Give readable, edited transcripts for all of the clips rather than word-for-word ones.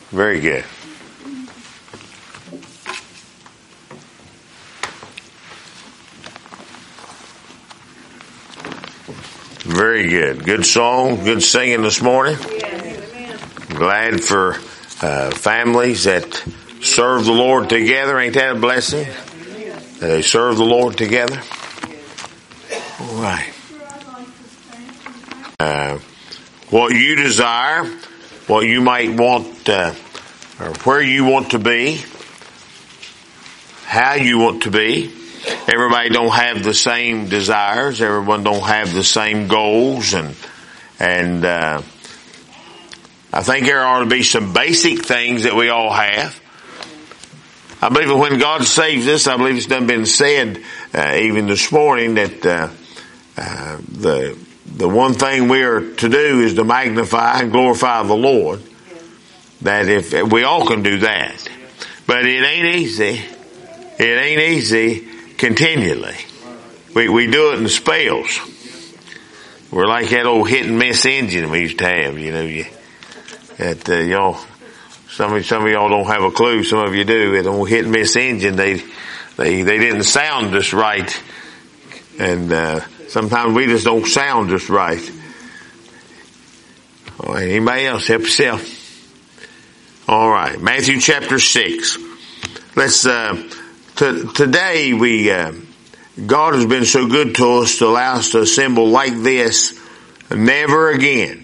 Very good. Very good. Good song, good singing this morning. Glad for families that serve the Lord together. Ain't that a blessing? They serve the Lord together. All right. What you desire, what you might want, or where you want to be, how you want to be. Everybody don't have the same desires. Everyone don't have the same goals, and I think there ought to be some basic things that we all have. I believe that when God saves us, I believe it's done been said even this morning that the one thing we are to do is to magnify and glorify the Lord. That if we all can do that, but it ain't easy. It ain't easy continually. We do it in spells. We're like that old hit and miss engine we used to have. Y'all. Some of y'all don't have a clue. Some of you do. That old hit and miss engine. They didn't sound just right, and sometimes we just don't sound just right. All right, anybody else? Help yourself. All right, Matthew chapter 6. Let's today God has been so good to us to allow us to assemble like this. Never again.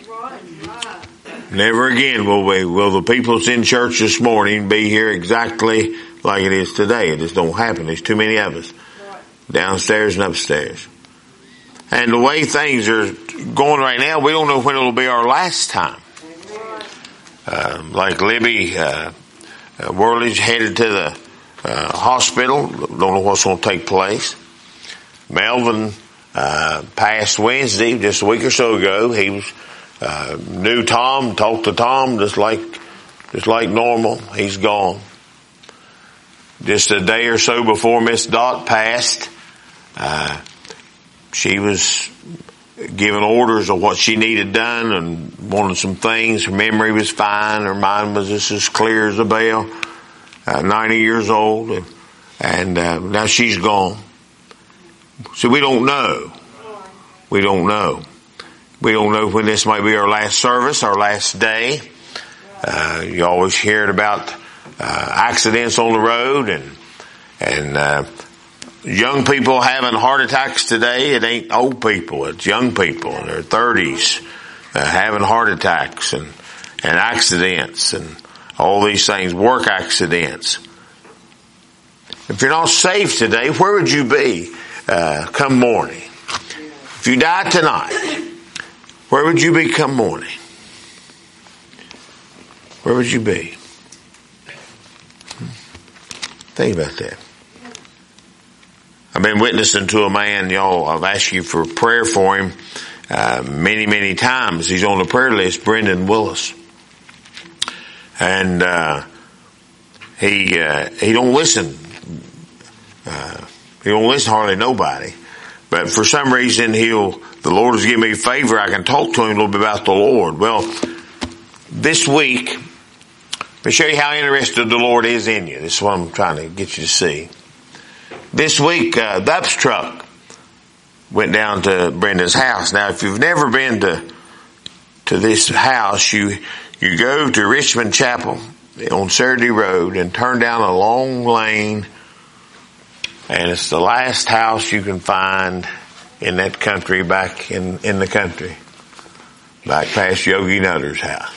Never again will the people that's in church this morning be here exactly like it is today. It just don't happen. There's too many of us downstairs and upstairs. And the way things are going right now, we don't know when it'll be our last time. Like Libby, Worley's headed to the hospital. Don't know what's going to take place. Melvin passed Wednesday, just a week or so ago. He was knew Tom, talked to Tom just like normal. He's gone. Just a day or so before Miss Dot passed, she was given orders of what she needed done and wanted some things. Her memory was fine. Her mind was just as clear as a bell. 90 years old, and now she's gone. So we don't know. We don't know. We don't know when this might be our last service, our last day. You always hear about accidents on the road, and young people having heart attacks today. It ain't old people; it's young people in their 30s having heart attacks and accidents and all these things, work accidents. If you're not saved today, where would you be come morning? If you died tonight, where would you be come morning? Where would you be? Think about that. I've been witnessing to a man, y'all. I've asked you for prayer for him many, many times. He's on the prayer list, Brendan Willis. And he don't listen. He don't listen hardly nobody. But for some reason the Lord has given me a favor. I can talk to him a little bit about the Lord. Well, this week, let me show you how interested the Lord is in you. This is what I'm trying to get you to see. This week, the UPS truck went down to Brendan's house. Now, if you've never been to this house, you go to Richmond Chapel on Saturday Road and turn down a long lane, and it's the last house you can find in that country, back in the country, back past Yogi Nutter's house.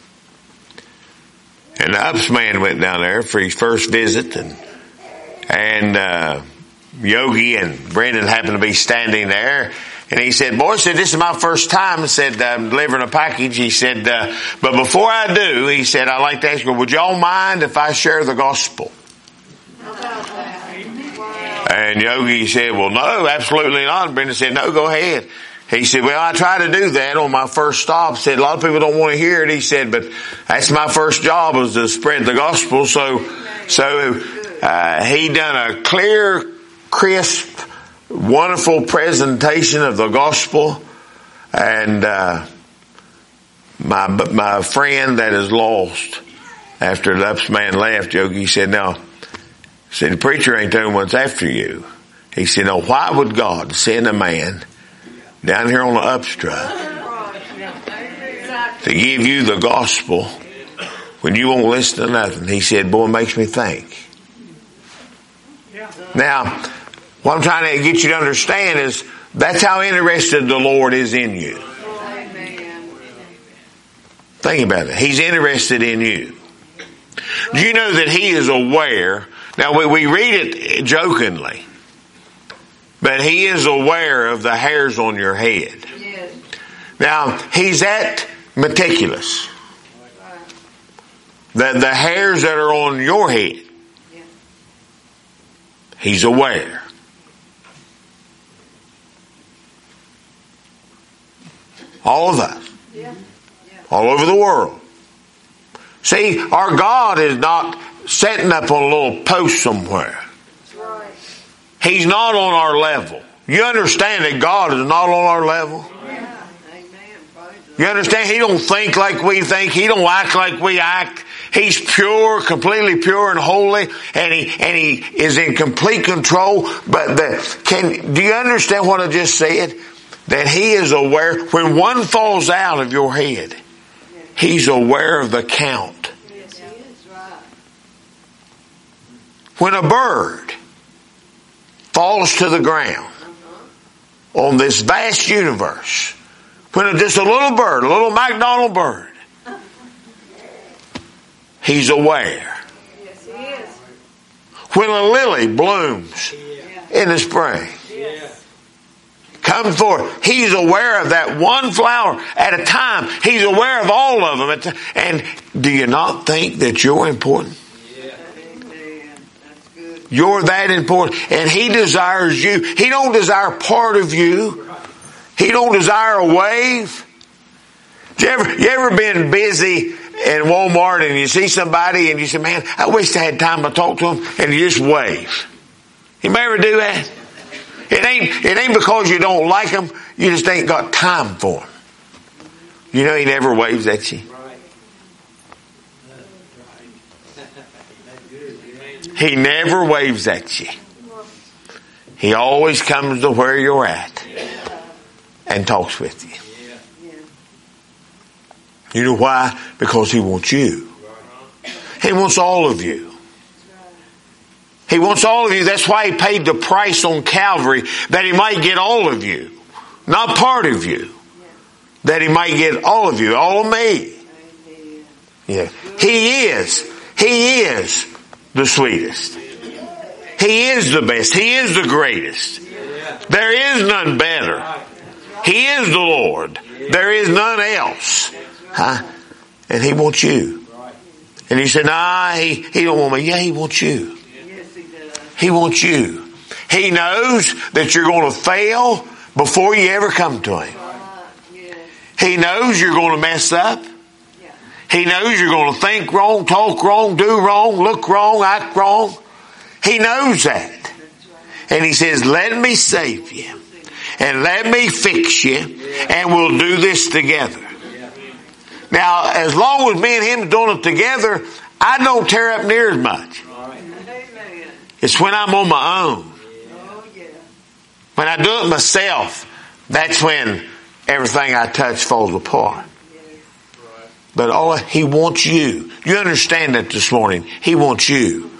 And the UPS man went down there for his first visit, and Yogi and Brendan happened to be standing there. And he said, "Boy," said, "this is my first time." He said, "I'm delivering a package." He said, "But before I do," he said, "I'd like to ask you, would y'all mind if I share the gospel?" And Yogi said, "Well, no, absolutely not." And Brendan said, "No, go ahead." He said, "Well, I try to do that on my first stop." He said, "A lot of people don't want to hear it." He said, "But that's my first job, was to spread the gospel." So he done a clear, crisp, wonderful presentation of the gospel. And my friend that is lost after the ups man left, Yogi said, "Now," said, "the preacher ain't the only one's after you." He said, "No, why would God send a man down here on the upstrut to give you the gospel when you won't listen to nothing?" He said, "Boy, it makes me think." Now, what I'm trying to get you to understand is that's how interested the Lord is in you. Think about it. He's interested in you. Do you know that He is aware? Now, we read it jokingly, but He is aware of the hairs on your head. Now, He's that meticulous. The hairs that are on your head, He's aware. All of us. All over the world. See, our God is not setting up on a little post somewhere. He's not on our level. You understand that God is not on our level? You understand? He don't think like we think. He don't act like we act. He's pure, completely pure and holy, and he is in complete control. But do you understand what I just said? That He is aware. When one falls out of your head, He's aware of the count. When a bird falls to the ground on this vast universe, when just a little bird, a little McDonald bird, He's aware. When a lily blooms in the spring, come forth, He's aware of that one flower at a time. He's aware of all of them. And do you not think that you're important? You're that important. And He desires you. He don't desire part of you. He don't desire a wave. You ever been busy in Walmart and you see somebody and you say, "Man, I wish I had time to talk to him," and you just wave? Anybody ever do that? It ain't because you don't like him. You just ain't got time for him. You know He never waves at you. He never waves at you. He always comes to where you're at and talks with you. You know why? Because He wants you. He wants all of you. He wants all of you. That's why He paid the price on Calvary, that He might get all of you. Not part of you. That He might get all of you. All of me. Yeah. He is the sweetest. He is the best. He is the greatest. There is none better. He is the Lord. There is none else. And He wants you. And you say, "Nah, he don't want me." Yeah, He wants you. He wants you. He knows that you're going to fail before you ever come to Him. He knows you're going to mess up. He knows you're going to think wrong, talk wrong, do wrong, look wrong, act wrong. He knows that. And He says, "Let me save you. And let me fix you. And we'll do this together." Now, as long as me and Him doing it together, I don't tear up near as much. It's when I'm on my own. When I do it myself, that's when everything I touch falls apart. But He wants you. You understand that this morning? He wants you.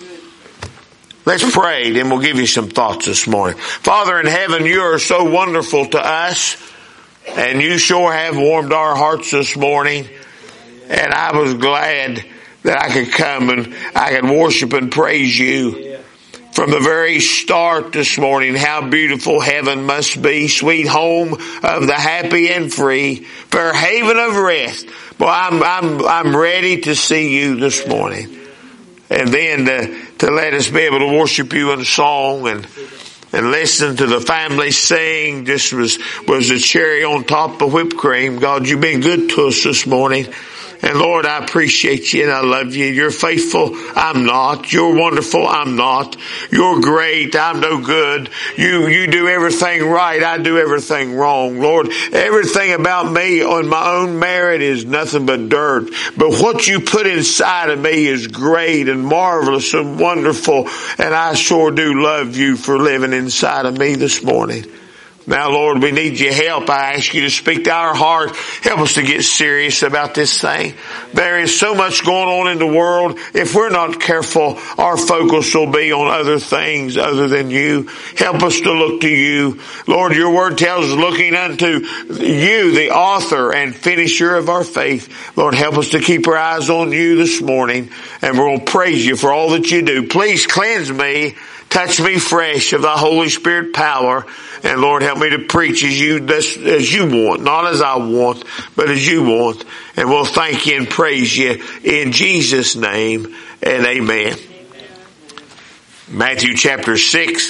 Let's pray, then we'll give you some thoughts this morning. Father in heaven, You are so wonderful to us, and You sure have warmed our hearts this morning. And I was glad that I could come and I could worship and praise You. From the very start this morning, how beautiful heaven must be, sweet home of the happy and free, fair haven of rest. Boy, I'm ready to see You this morning. And then to let us be able to worship You in song and listen to the family sing just was a cherry on top of whipped cream. God, You've been good to us this morning. And Lord, I appreciate you and I love you. You're faithful. I'm not. You're wonderful. I'm not. You're great. I'm no good. You do everything right. I do everything wrong. Lord, everything about me on my own merit is nothing but dirt. But what you put inside of me is great and marvelous and wonderful. And I sure do love you for living inside of me this morning. Now, Lord, we need your help. I ask you to speak to our heart. Help us to get serious about this thing. There is so much going on in the world. If we're not careful, our focus will be on other things other than you. Help us to look to you. Lord, your word tells us looking unto you, the author and finisher of our faith. Lord, help us to keep our eyes on you this morning. And we're going to praise you for all that you do. Please cleanse me. Touch me fresh of thy Holy Spirit power. And Lord, help me to preach as you want, not as I want, but as you want. And we'll thank you and praise you in Jesus' name and amen. Matthew chapter 6.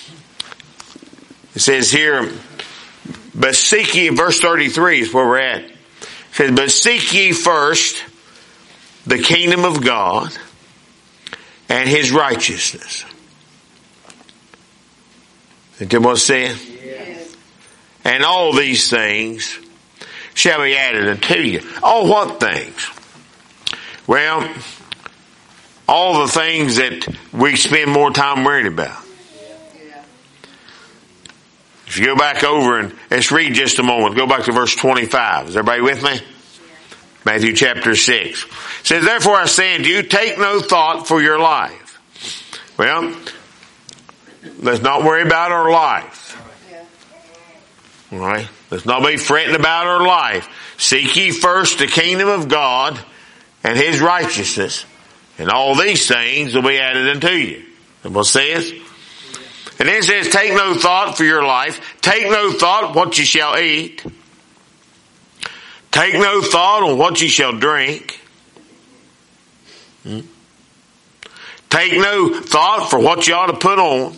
It says here, but seek ye, verse 33 is where we're at. It says, but seek ye first the kingdom of God and his righteousness. Is that what it's saying? Yes. And all these things shall be added unto you. Oh, what things? Well, all the things that we spend more time worried about. Yeah. If you go back over and let's read just a moment. Go back to verse 25. Is everybody with me? Yeah. Matthew chapter 6. It says, therefore I say unto you, take no thought for your life. Well, let's not worry about our life. All right? Let's not be fretting about our life. Seek ye first the kingdom of God and his righteousness, and all these things will be added unto you. That's what it says. And then it says, take no thought for your life. Take no thought what you shall eat. Take no thought on what you shall drink. Take no thought for what you ought to put on.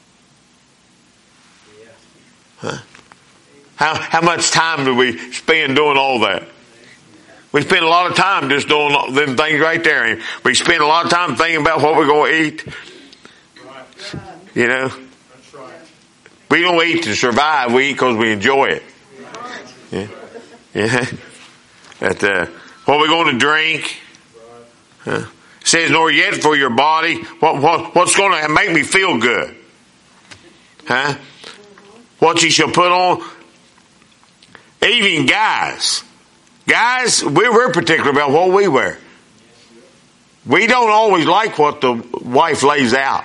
Huh? How much time do we spend doing all that? We spend a lot of time just doing them things right there. And we spend a lot of time thinking about what we're going to eat. You know? We don't eat to survive. We eat because we enjoy it. Yeah. Yeah. What we're going to drink. Huh? It says, nor yet for your body. What's going to make me feel good? Huh? What you shall put on. Even guys, we're particular about what we wear. We don't always like what the wife lays out.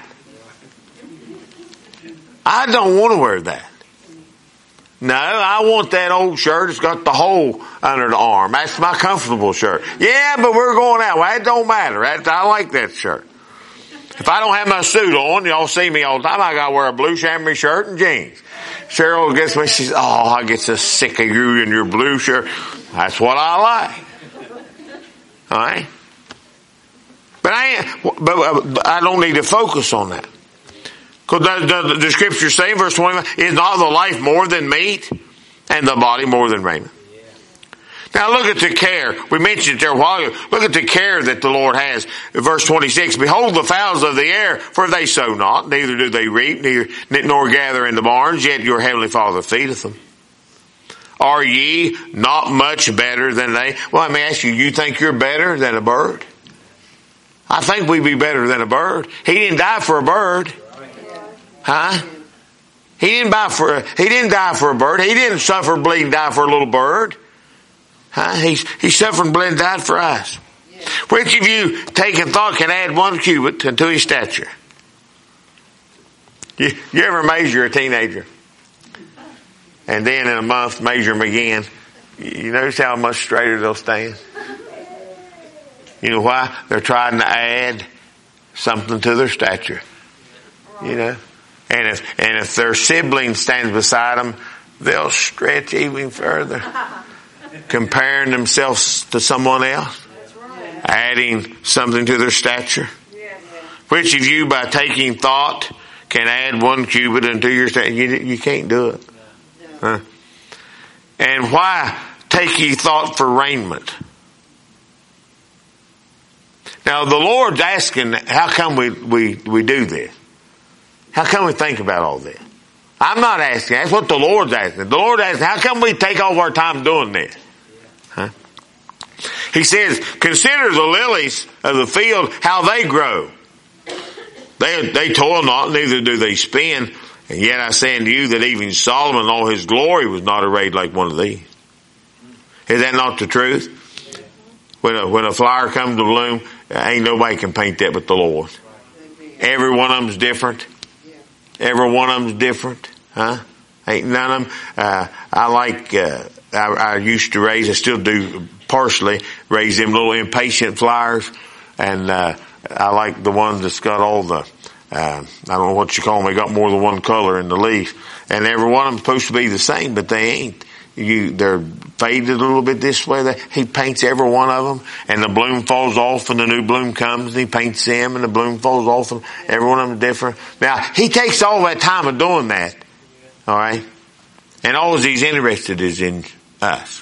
I don't want to wear that. No, I want that old shirt that's got the hole under the arm. That's my comfortable shirt. Yeah, but we're going out. Well, it don't matter. I like that shirt. If I don't have my suit on, y'all see me all the time, I gotta wear a blue chamois shirt and jeans. Cheryl gets me, she says, oh, I get so sick of you and your blue shirt. That's what I like. Alright? But I don't need to focus on that. Because the scriptures say, verse 25, is not the life more than meat and the body more than raiment? Now look at the care. We mentioned it there a while ago. Look at the care that the Lord has. Verse 26, behold the fowls of the air, for they sow not, neither do they reap, nor gather in the barns, yet your heavenly Father feedeth them. Are ye not much better than they? Well, let me ask you, you think you're better than a bird? I think we'd be better than a bird. He didn't die for a bird. Huh? He didn't die for a bird. He didn't suffer, bleed, and die for a little bird. Huh? He suffered and bled and died for us. Yeah. Which of you, taking thought, can add 1 cubit unto his stature? You ever measure a teenager? And then in a month measure them again. You notice how much straighter they'll stand? You know why? They're trying to add something to their stature. You know? And if their sibling stands beside them, they'll stretch even further. Comparing themselves to someone else. Adding something to their stature. Which of you, by taking thought, can add 1 cubit unto your stature? You can't do it. Huh? And why take ye thought for raiment? Now the Lord's asking, how come we do this? How come we think about all this? I'm not asking. That's what the Lord's asking. The Lord's asking, how come we take all of our time doing this? Huh? He says, consider the lilies of the field, how they grow. They toil not, neither do they spin. And yet I say unto you that even Solomon in all his glory was not arrayed like one of these. Is that not the truth? When a flower comes to bloom, ain't nobody can paint that but the Lord. Every one of them's different. Every one of them's different. Huh? Ain't none of them. I used to raise, I still do partially, raise them little impatient flowers. And I like the ones that's got all the, I don't know what you call them, they got more than one color in the leaf. And every one of them's supposed to be the same, but they ain't. They're faded a little bit this way. He paints every one of them, and the bloom falls off, and the new bloom comes, and he paints them, and the bloom falls off, and every one of them is different. Now, he takes all that time of doing that, all right? And all he's interested is in us.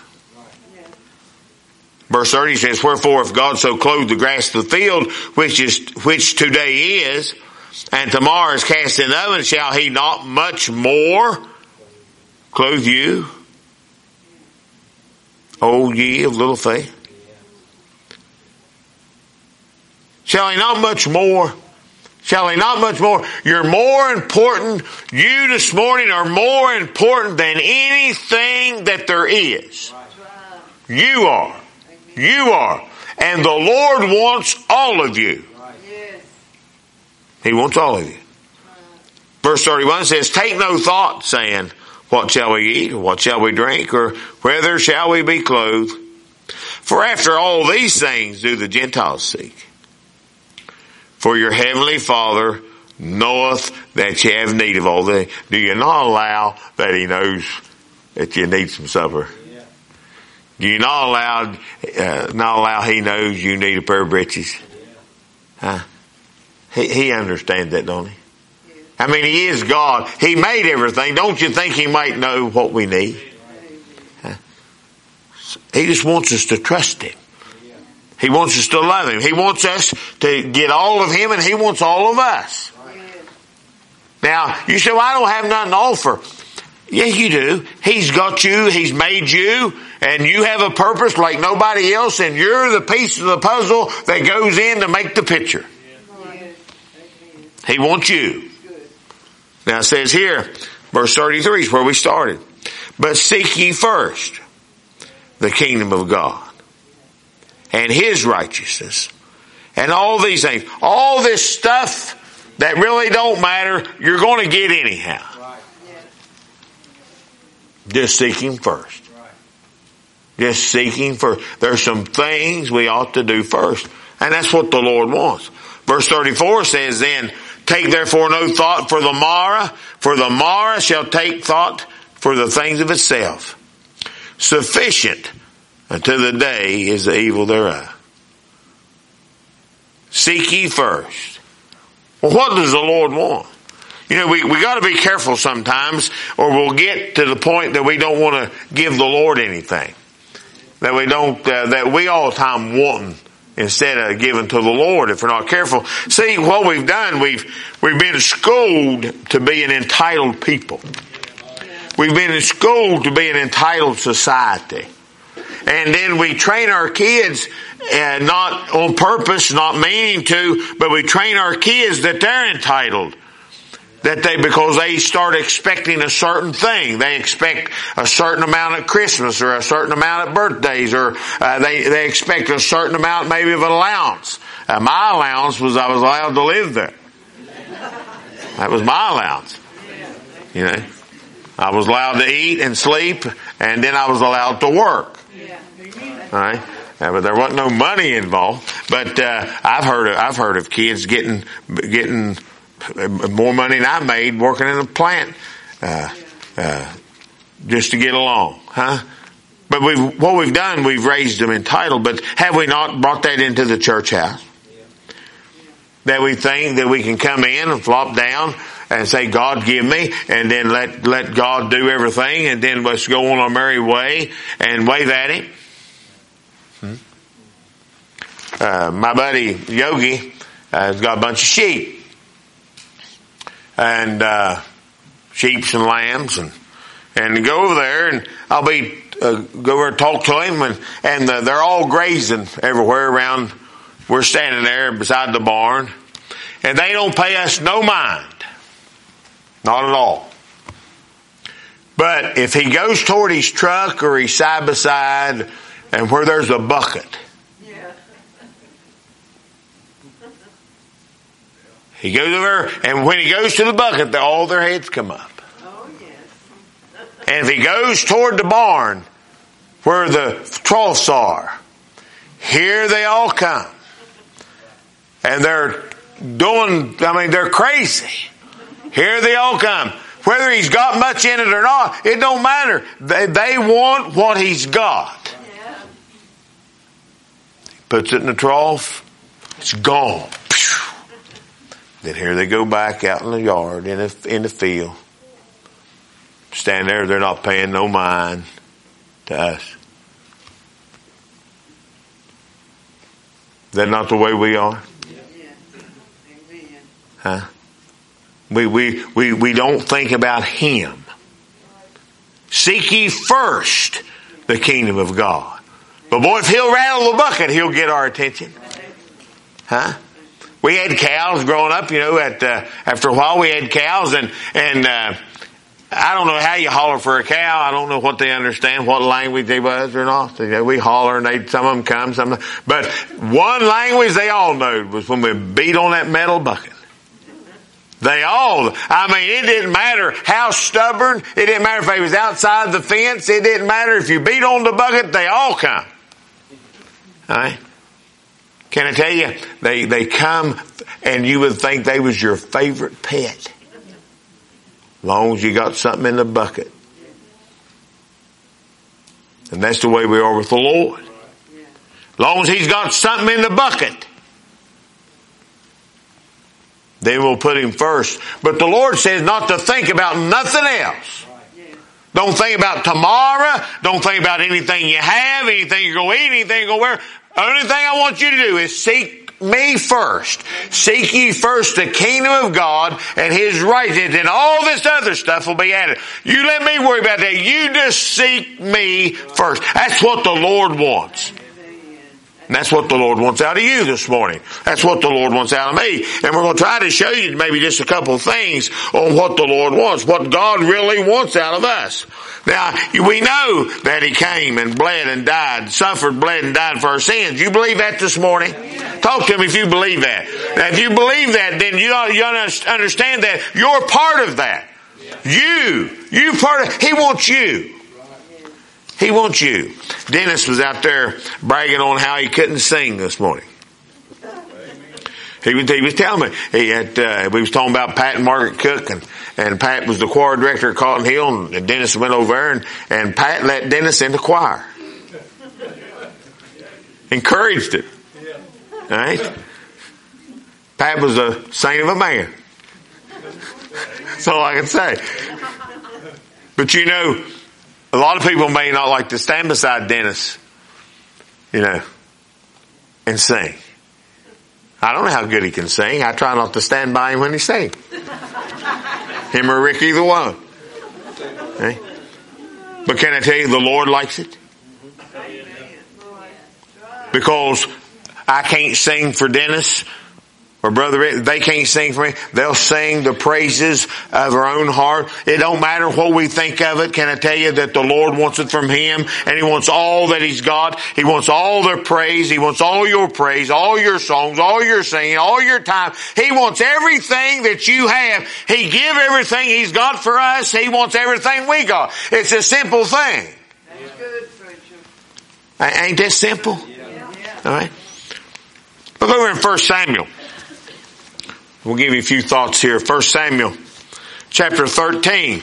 Verse 30 says, wherefore if God so clothe the grass of the field, which today is, and tomorrow is cast in the oven, shall he not much more clothe you, O ye of little faith? Shall he not much more? Shall he not much more? You're more important. You this morning are more important than anything that there is. You are. You are. And the Lord wants all of you. He wants all of you. Verse 31 says, take no thought, saying, what shall we eat, or what shall we drink, or whether shall we be clothed? For after all these things do the Gentiles seek. For your heavenly Father knoweth that you have need of all things. Do you not allow that He knows that you need some supper? Yeah. Do you not allow He knows you need a pair of breeches? Yeah. Huh? He understands that, don't He? I mean, He is God. He made everything. Don't you think He might know what we need? Huh? He just wants us to trust Him. He wants us to love Him. He wants us to get all of Him, and He wants all of us. Now, you say, well, I don't have nothing to offer. Yeah, you do. He's got you. He's made you. And you have a purpose like nobody else. And you're the piece of the puzzle that goes in to make the picture. He wants you. Now it says here, verse 33 is where we started. But seek ye first the kingdom of God and His righteousness. And all these things, all this stuff that really don't matter, you're going to get anyhow. Just seek Him first. Just seek Him first. There's some things we ought to do first. And that's what the Lord wants. Verse 34 says then, take therefore no thought for the morrow shall take thought for the things of itself. Sufficient unto the day is the evil thereof. Seek ye first. Well, what does the Lord want? You know, we got to be careful sometimes, or we'll get to the point that we don't want to give the Lord anything. That we don't, that we all the time wanting instead of giving to the Lord if we're not careful. See, what we've done, we've been schooled to be an entitled people. We've been schooled to be an entitled society. And then we train our kids, not on purpose, not meaning to, but we train our kids that they're entitled. Because they start expecting a certain thing. They expect a certain amount at Christmas or a certain amount at birthdays, or they expect a certain amount maybe of an allowance. My allowance was I was allowed to live there. That was my allowance. You know, I was allowed to eat and sleep, and then I was allowed to work. All right. But there wasn't no money involved. But I've heard of kids getting more money than I made working in a plant, just to get along, huh? But what we've done, we've raised them entitled, but have we not brought that into the church house? That we think that we can come in and flop down and say, God give me, and then let God do everything, and then let's go on our merry way and wave at Him. my buddy Yogi has got a bunch of sheep. And sheep and lambs. And go over there and I'll be go over and talk to him. And they're all grazing everywhere around. We're standing there beside the barn. And they don't pay us no mind. Not at all. But if he goes toward his truck or he's side by side and where there's a bucket, he goes over, and when he goes to the bucket, all their heads come up. Oh, yes. And if he goes toward the barn where the troughs are, here they all come. And they're they're crazy. Here they all come. Whether he's got much in it or not, it don't matter. They want what he's got. Yeah. He puts it in the trough. It's gone. Then here they go back out in the yard, in the field. Stand there, they're not paying no mind to us. Is that not the way we are? Huh? We don't think about him. Seek ye first the kingdom of God. But boy, if he'll rattle the bucket, he'll get our attention. Huh? We had cows growing up, after a while we had cows and I don't know how you holler for a cow. I don't know what they understand, what language they was or not. We holler and some of them come, some of them. But one language they all knew was when we beat on that metal bucket. It didn't matter how stubborn. It didn't matter if they was outside the fence. It didn't matter if you beat on the bucket. They all come. All right? Can I tell you, they come and you would think they was your favorite pet. As long as you got something in the bucket. And that's the way we are with the Lord. As long as he's got something in the bucket, then we'll put him first. But the Lord says not to think about nothing else. Don't think about tomorrow. Don't think about anything you have, anything you're going to eat, anything you're going to wear. The only thing I want you to do is seek me first. Seek ye first the kingdom of God and his righteousness, and all this other stuff will be added. You let me worry about that. You just seek me first. That's what the Lord wants. And that's what the Lord wants out of you this morning. That's what the Lord wants out of me. And we're going to try to show you maybe just a couple of things on what the Lord wants, what God really wants out of us. Now, we know that he came and bled and died, suffered, bled and died for our sins. You believe that this morning? Talk to him if you believe that. Now, if you believe that, then you understand that you're part of that. You part of, he wants you. He wants you. Dennis was out there bragging on how he couldn't sing this morning. He was telling me, we was talking about Pat and Margaret Cook, and Pat was the choir director at Cotton Hill, and Dennis went over there, and Pat let Dennis in the choir. Encouraged him. Right? Pat was a saint of a man. That's all I can say. But a lot of people may not like to stand beside Dennis, and sing. I don't know how good he can sing. I try not to stand by him when he sings. Him or Rick, either one. Okay? But can I tell you, the Lord likes it? Because I can't sing for Dennis or Brother Rick. They can't sing for me. They'll sing the praises of our own heart. It don't matter what we think of it. Can I tell you that the Lord wants it from him, and he wants all that he's got. He wants all their praise. He wants all your praise, all your songs, all your singing, all your time. He wants everything that you have. He give everything he's got for us. He wants everything we got. It's a simple thing. That's good, preacher. Ain't that simple? Yeah. All right. Look over in 1 Samuel. We'll give you a few thoughts here. 1 Samuel chapter 13.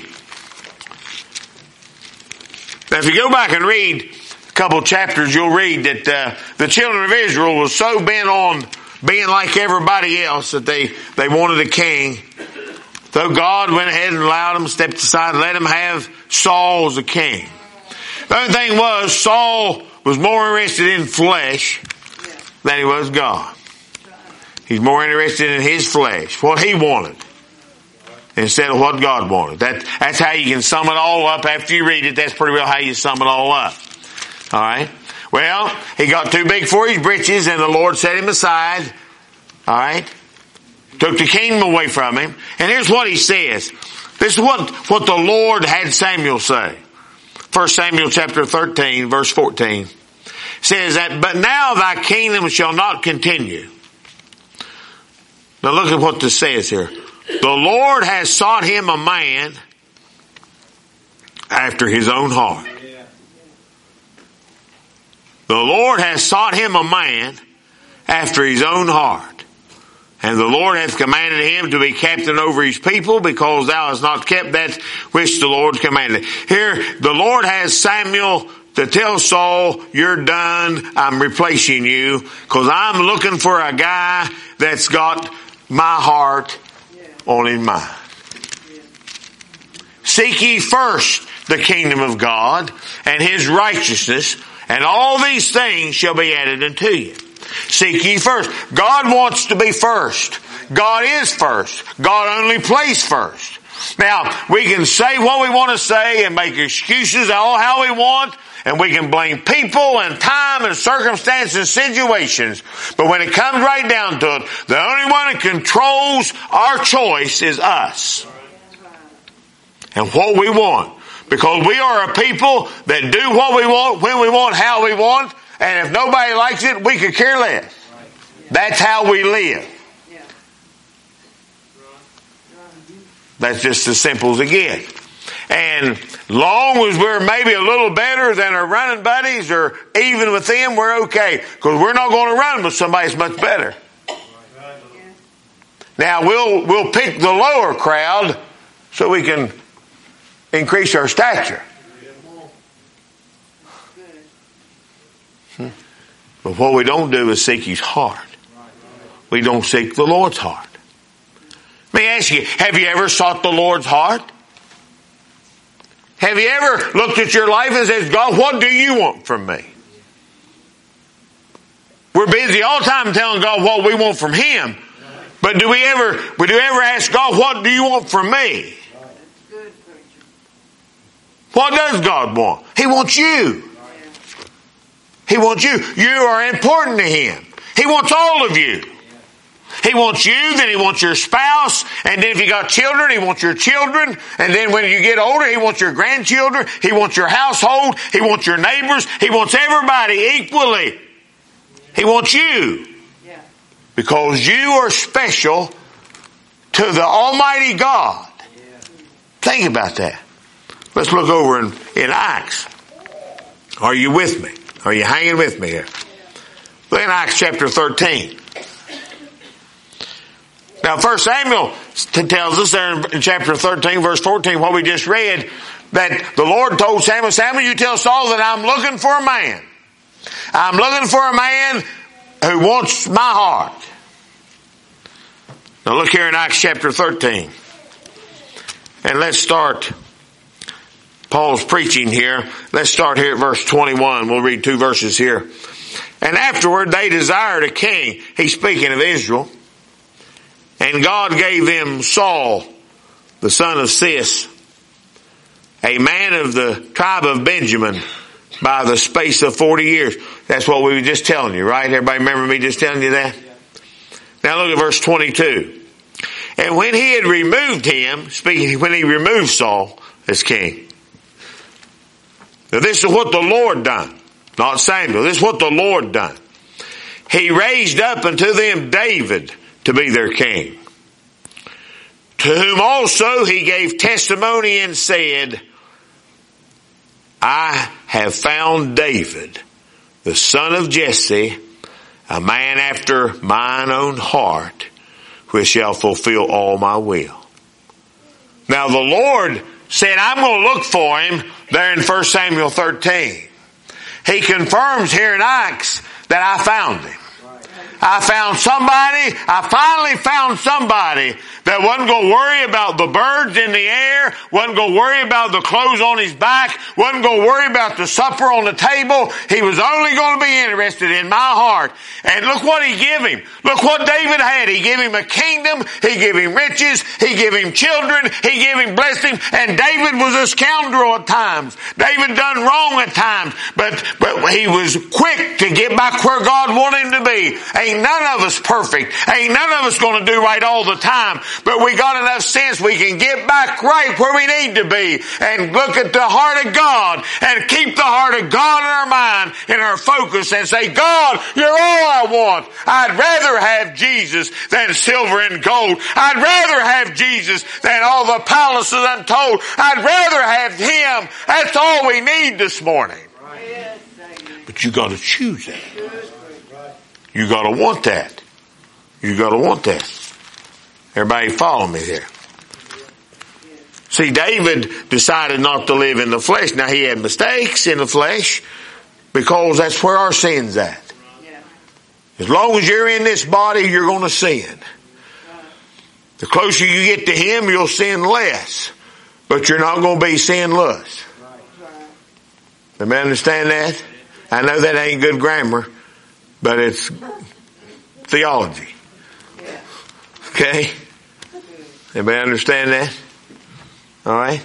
Now if you go back and read a couple chapters, you'll read that the children of Israel was so bent on being like everybody else that they wanted a king. So God went ahead and allowed them, stepped aside, and let them have Saul as a king. The only thing was, Saul was more interested in flesh than he was God. He's more interested in his flesh, what he wanted, instead of what God wanted. That's how you can sum it all up. After you read it, that's pretty well how you sum it all up. All right? Well, he got too big for his britches, and the Lord set him aside. All right? Took the kingdom away from him. And here's what he says. This is what the Lord had Samuel say. 1 Samuel chapter 13, verse 14. Says that, but now thy kingdom shall not continue. Now look at what this says here. The Lord has sought him a man after his own heart. The Lord has sought him a man after his own heart. And the Lord hath commanded him to be captain over his people, because thou hast not kept that which the Lord commanded. Here, the Lord has Samuel to tell Saul, you're done, I'm replacing you, because I'm looking for a guy that's got my heart on his mind. Seek ye first the kingdom of God and his righteousness, and all these things shall be added unto you. Seek ye first. God wants to be first. God is first. God only plays first. Now, we can say what we want to say and make excuses all how we want, and we can blame people and time and circumstances and situations. But when it comes right down to it, the only one that controls our choice is us. And what we want. Because we are a people that do what we want, when we want, how we want. And if nobody likes it, we could care less. That's how we live. That's just as simple as it gets. And long as we're maybe a little better than our running buddies, or even with them, we're okay. Because we're not going to run with somebody that's much better. Now we'll pick the lower crowd so we can increase our stature. But what we don't do is seek his heart. We don't seek the Lord's heart. Let me ask you, have you ever sought the Lord's heart? Have you ever looked at your life and said, God, what do you want from me? We're busy all the time telling God what we want from him. But do we ever ask God, what do you want from me? What does God want? He wants you. He wants you. You are important to him. He wants all of you. He wants you, then he wants your spouse, and then if you got children, he wants your children, and then when you get older, he wants your grandchildren, he wants your household, he wants your neighbors, he wants everybody equally. He wants you. Because you are special to the Almighty God. Think about that. Let's look over in Acts. Are you with me? Are you hanging with me here? Look in Acts chapter 13. Now 1 Samuel tells us there in chapter 13 verse 14 what we just read, that the Lord told Samuel, Samuel, you tell Saul that I'm looking for a man. I'm looking for a man who wants my heart. Now look here in Acts chapter 13. And let's start Paul's preaching here. Let's start here at verse 21. We'll read 2 verses here. And afterward they desired a king. He's speaking of Israel. And God gave them Saul, the son of Cis, a man of the tribe of Benjamin, by the space of 40 years. That's what we were just telling you, right? Everybody remember me just telling you that? Now look at verse 22. And when he had removed him, when he removed Saul as king. Now this is what the Lord done. Not Samuel. This is what the Lord done. He raised up unto them David to be their king. To whom also he gave testimony and said, I have found David, the son of Jesse, a man after mine own heart, which shall fulfill all my will. Now the Lord said, I'm going to look for him there in 1 Samuel 13. He confirms here in Acts that I found him. I finally found somebody that wasn't going to worry about the birds in the air, wasn't going to worry about the clothes on his back, wasn't going to worry about the supper on the table. He was only going to be interested in my heart. And look what he gave him. Look what David had. He gave him a kingdom. He gave him riches. He gave him children. He gave him blessing. And David was a scoundrel at times. David done wrong at times. But he was quick to get back where God wanted him to be. Ain't none of us perfect. Ain't none of us going to do right all the time. But we got enough sense we can get back right where we need to be and look at the heart of God and keep the heart of God in our mind, in our focus, and say, God, you're all I want. I'd rather have Jesus than silver and gold. I'd rather have Jesus than all the palaces untold. I'd rather have Him. That's all we need this morning. But you got to choose that. You got to want that. You got to want that. Everybody follow me there. See, David decided not to live in the flesh. Now, he had mistakes in the flesh because that's where our sin's at. As long as you're in this body, you're going to sin. The closer you get to Him, you'll sin less. But you're not going to be sinless. Everybody understand that? I know that ain't good grammar, but it's theology. Okay? Everybody understand that? All right?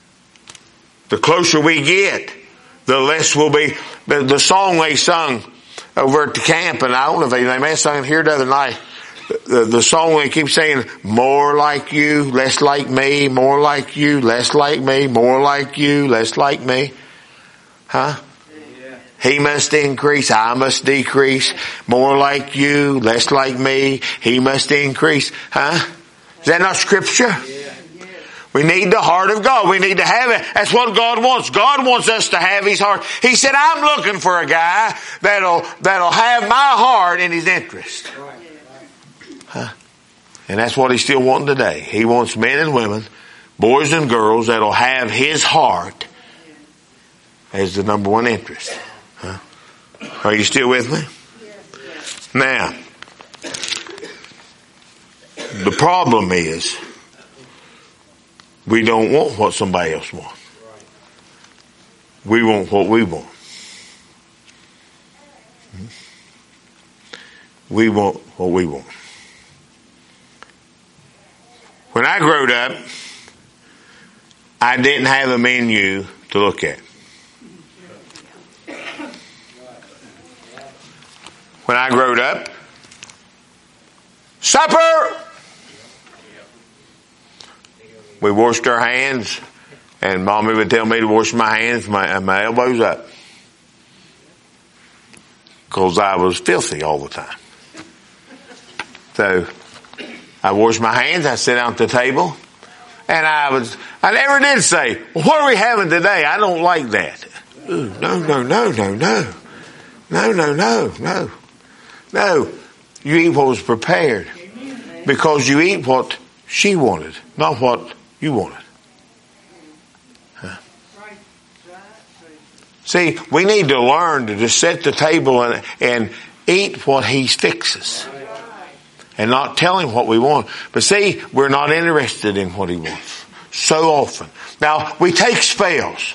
The closer we get, the less we'll be. The song they sung over at the camp, and I don't know if they may have sung it here the other night. The song they keep saying, more like you, less like me, more like you, less like me, more like you, less like me. Huh? He must increase, I must decrease. More like you, less like me. He must increase. Huh? Is that not scripture? We need the heart of God. We need to have it. That's what God wants. God wants us to have His heart. He said, I'm looking for a guy that'll have my heart in his interest. Huh? And that's what He's still wanting today. He wants men and women, boys and girls that'll have His heart as the number one interest. Huh? Are you still with me? Now, the problem is we don't want what somebody else wants. We want what we want. We want what we want. When I growed up, I didn't have a menu to look at. When I growed up, supper! We washed our hands, and Mommy would tell me to wash my hands, my elbows up. Because I was filthy all the time. So, I washed my hands, I sat down at the table, and I never did say, well, what are we having today? I don't like that. Ooh, no. No, you eat what was prepared. Because you eat what she wanted, not what you wanted. Huh? See, we need to learn to just set the table and eat what He fixes. And not tell Him what we want. But see, we're not interested in what He wants. So often. Now, we take spells.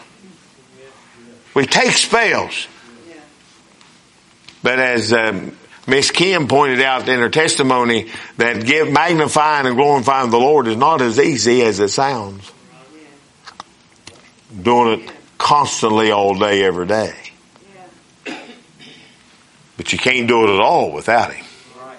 But as Miss Kim pointed out in her testimony, that magnifying and glorifying the Lord is not as easy as it sounds. Doing it constantly all day, every day. But you can't do it at all without Him.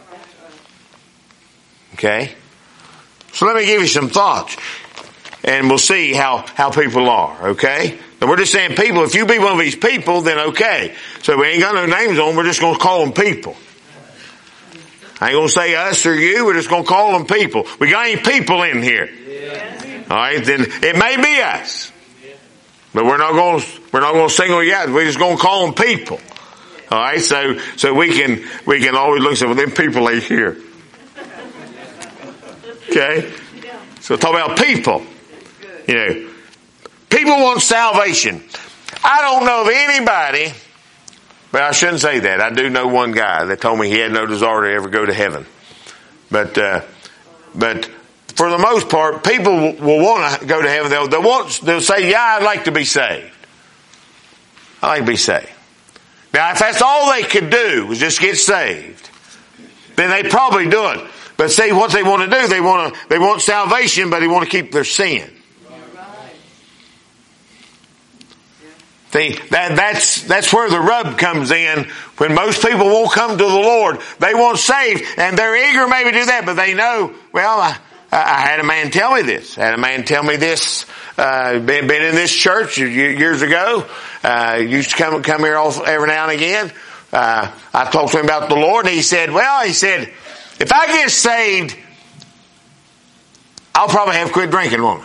Okay? So let me give you some thoughts. And we'll see how people are. Okay? And we're just saying people, if you be one of these people, then okay. So we ain't got no names on, we're just going to call them people. I ain't going to say us or you, we're just going to call them people. We got any people in here? Yeah. Alright, then it may be us. But we're not going to single you out. We're just going to call them people. Alright, so we can always look and say, well, them people ain't here. Okay? So talk about people. You know, people want salvation. I don't know of anybody But I shouldn't say that. I do know one guy that told me he had no desire to ever go to heaven. But for the most part, people will want to go to heaven. They'll say, yeah, I'd like to be saved. I'd like to be saved. Now, if that's all they could do was just get saved, then they probably do it. But see, what they want to do, they want salvation, but they want to keep their sin. See, that's where the rub comes in. When most people won't come to the Lord, they want saved, and they're eager maybe to do that, but they know, well, I had a man tell me this. Been in this church years ago. Used to come here every now and again. I talked to him about the Lord, and he said, if I get saved, I'll probably have quit drinking, won't I?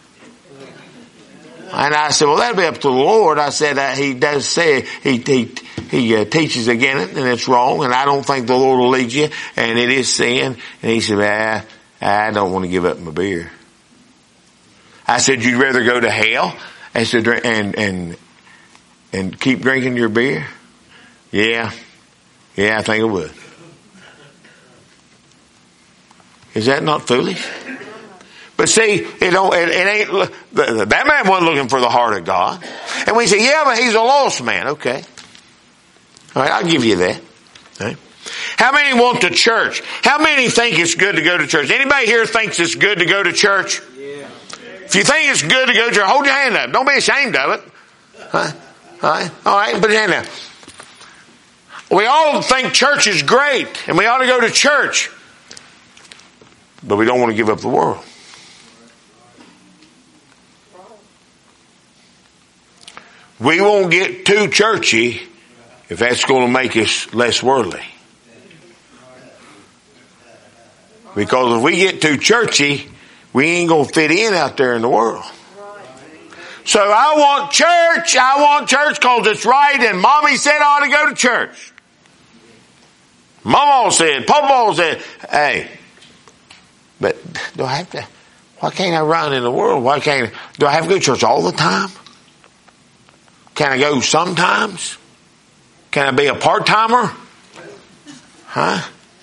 And I said, well, that'll be up to the Lord. I said, he does say, he teaches against it, and it's wrong, and I don't think the Lord will lead you, and it is sin. And he said, I don't want to give up my beer. I said, you'd rather go to hell and keep drinking your beer? Yeah, I think I would. Is that not foolish? But see, it ain't, that man wasn't looking for the heart of God. And we say, yeah, but he's a lost man. Okay. All right, I'll give you that. Okay. How many want to church? How many think it's good to go to church? Anybody here thinks it's good to go to church? Yeah. If you think it's good to go to church, hold your hand up. Don't be ashamed of it. Huh? All right, put your hand up. We all think church is great, and we ought to go to church. But we don't want to give up the world. We won't get too churchy if that's going to make us less worldly. Because if we get too churchy, we ain't going to fit in out there in the world. So I want church because it's right, and Mommy said I ought to go to church. Mama said, Papa said, hey, but do I have to, why can't I run in the world? Do I have to go to church all the time? Can I go sometimes? Can I be a part-timer? Huh?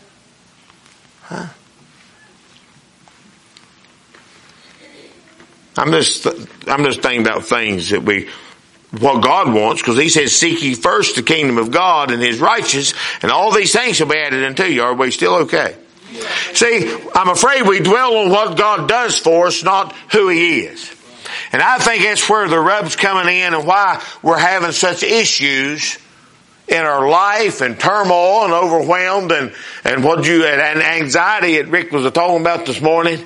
I'm just thinking about things that what God wants, because He says, seek ye first the kingdom of God and His righteousness, and all these things shall be added unto you. Are we still okay? See, I'm afraid we dwell on what God does for us, not who He is. And I think that's where the rub's coming in, and why we're having such issues in our life, and turmoil and overwhelmed, and anxiety that Rick was talking about this morning.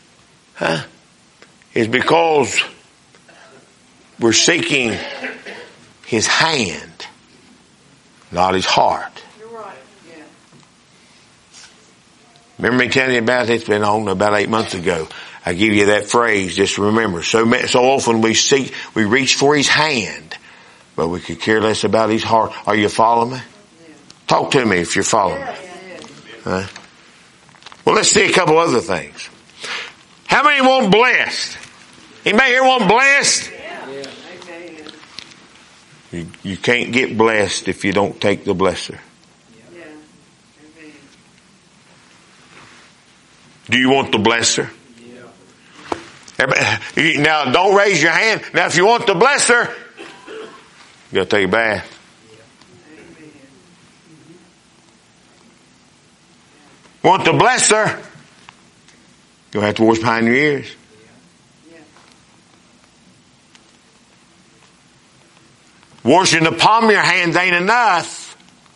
Is because we're seeking His hand, not His heart. You're right. Yeah. Remember me telling you about it? It's been on about 8 months ago. I give you that phrase just to remember. So often we reach for His hand, but we could care less about His heart. Are you following me? Yeah. Talk to me if you're following me. Yeah. Well, let's see a couple other things. How many want blessed? Anybody here want blessed? Yeah. You can't get blessed if you don't take the blesser. Yeah. Do you want the blesser? Yeah. Now, don't raise your hand. Now, if you want the blesser, you got to take a bath. Want the blesser? You'll have to wash behind your ears. Washing the palm of your hands ain't enough.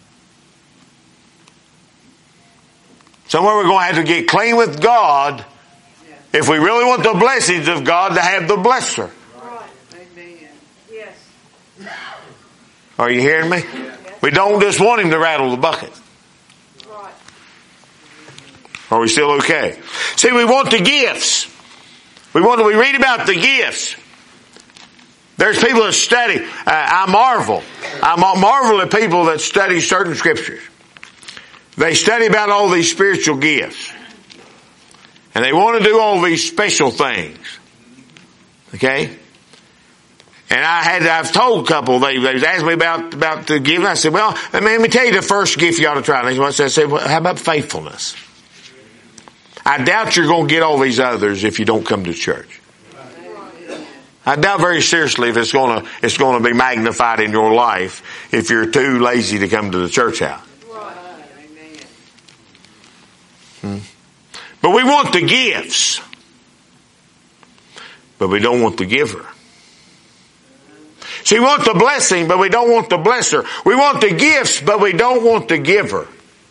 Somewhere we're going to have to get clean with God if we really want the blessings of God to have the blesser. Right. Amen. Yes. Are you hearing me? We don't just want Him to rattle the bucket. Right. Are we still okay? See, we want the gifts. We read about the gifts. There's people that study. I marvel at people that study certain scriptures. They study about all these spiritual gifts. And they want to do all these special things. Okay? And I've told a couple, they asked me about the giving. I said, well, let me tell you the first gift you ought to try. And I said, well, how about faithfulness? I doubt you're going to get all these others if you don't come to church. I doubt very seriously if it's going to be magnified in your life if you're too lazy to come to the church house. But we want the gifts, but we don't want the giver. See, we want the blessing, but we don't want the blesser. We want the gifts, but we don't want the giver.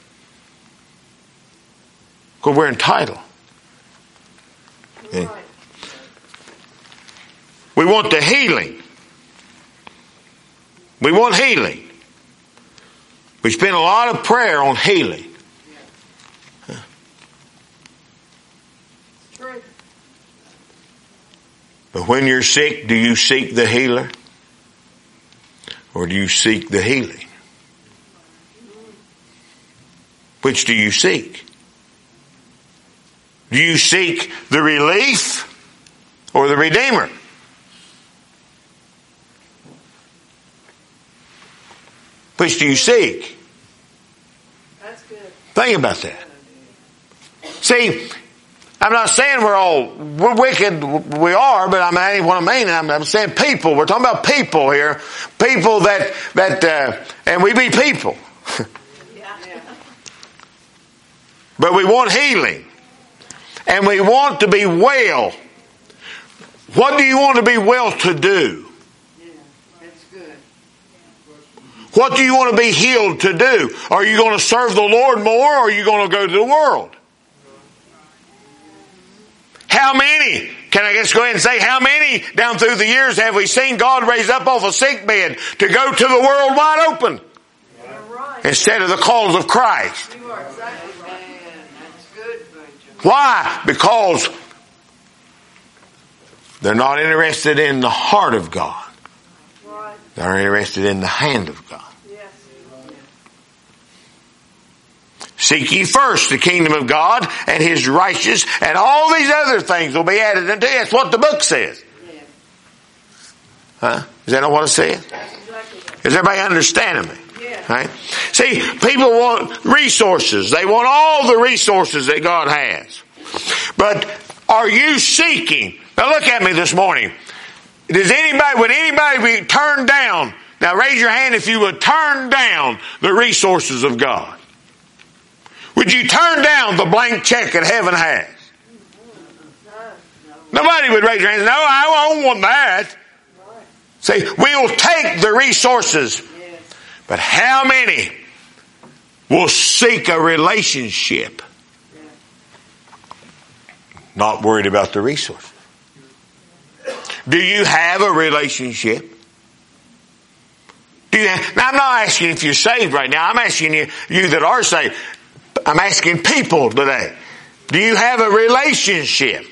Because we're entitled. Okay. We want the healing. We want healing. We spend a lot of prayer on healing. But when you're sick, do you seek the healer? Or do you seek the healing? Which do you seek? Do you seek the relief or the Redeemer? Which do you seek? That's good. Think about that. See, I'm not saying we're wicked, we are, but I mean what I mean. I'm saying people. We're talking about people here. People that and we be people. But we want healing. And we want to be well. What do you want to be well to do? Yeah, that's good. What do you want to be healed to do? Are you going to serve the Lord more, or are you going to go to the world? How many, can I just go ahead and say, how many down through the years have we seen God raise up off a sick bed to go to the world wide open? Right. Instead of the cause of Christ. You are exactly right. That's good, Rachel. Why? Because they're not interested in the heart of God. Right. They're interested in the hand of God. Yes. Seek ye first the kingdom of God and His righteousness, and all these other things will be added unto you. That's what the book says. Yes. Huh? Is that not what it says? Exactly. Is everybody understanding me? Yes. Right? See, people want resources. They want all the resources that God has. But are you seeking? Now look at me this morning. Would anybody be turned down? Now raise your hand if you would turn down the resources of God. Would you turn down the blank check that heaven has? Nobody would raise their hand. No, I don't want that. See, we'll take the resources. But how many will seek a relationship? Not worried about the resources. Do you have a relationship? Now, I'm not asking if you're saved right now. I'm asking you that are saved. I'm asking people today. Do you have a relationship?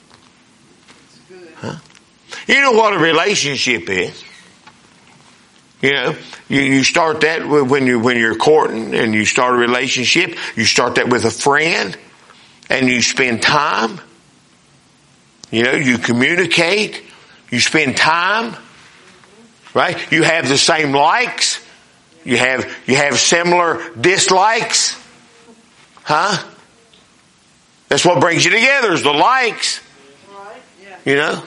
Huh? You know what a relationship is. You know, you start that when you're courting and you start a relationship. You start that with a friend and you spend time. You know, you communicate. You spend time. Right? You have the same likes. You have similar dislikes. Huh? That's what brings you together is the likes. Right. Yeah. You know?